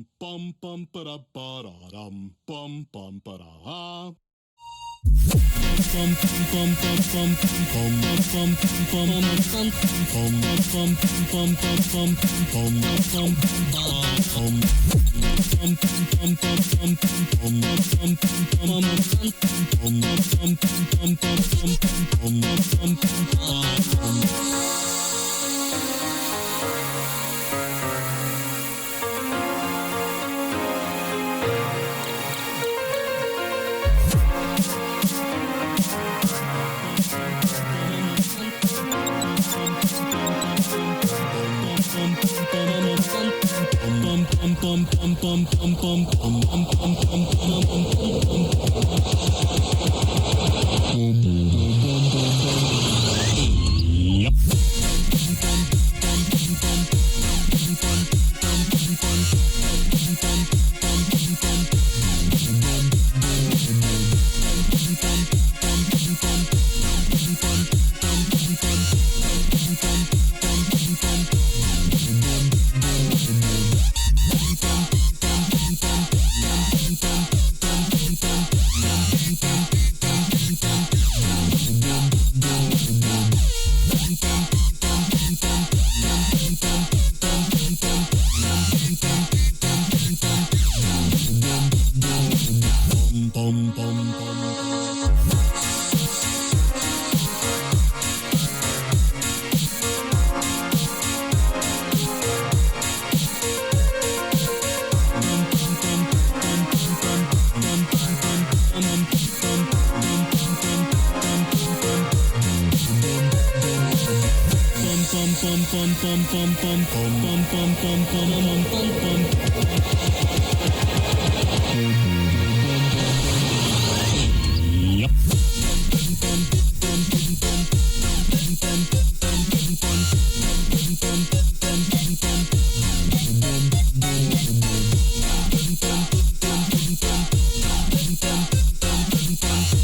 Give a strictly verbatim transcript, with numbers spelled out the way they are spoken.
Pam pam pam para para ram pam pam para ha. Pam pam pam pam pam pam pam pam pam pam pam pam pam pam pam pam Pam